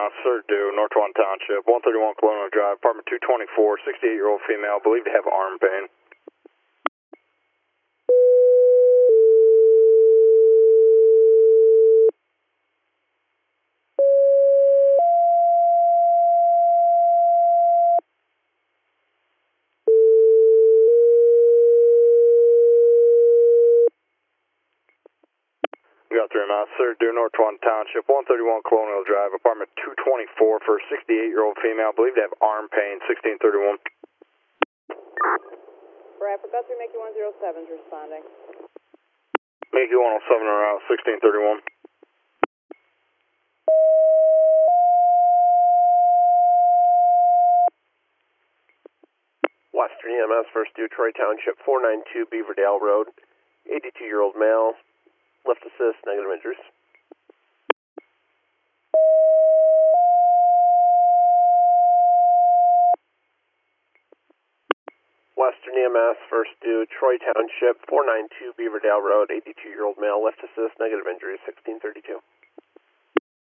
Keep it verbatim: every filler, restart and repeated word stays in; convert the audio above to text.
miles, Cert due, North One Township, one thirty-one Colonial Drive, apartment two twenty-four, sixty-eight-year-old female, believed to have arm pain. We got three miles, Cert due, North One Township, one thirty-one Colonial Drive, apartment two twenty-four for a sixty-eight-year-old female, believed to have arm pain, sixteen thirty-one. Bradford Guthrie, Mickey one zero seven is responding. Mickey one oh seven around, sixteen thirty-one. Western E M S, first due, Troy Township, four ninety-two Beaverdale Road, eighty-two-year-old male, lift assist, negative injuries. Western E M S, first due, Troy Township, four ninety-two Beaverdale Road, eighty-two-year-old male, lift assist, negative injuries, sixteen thirty-two.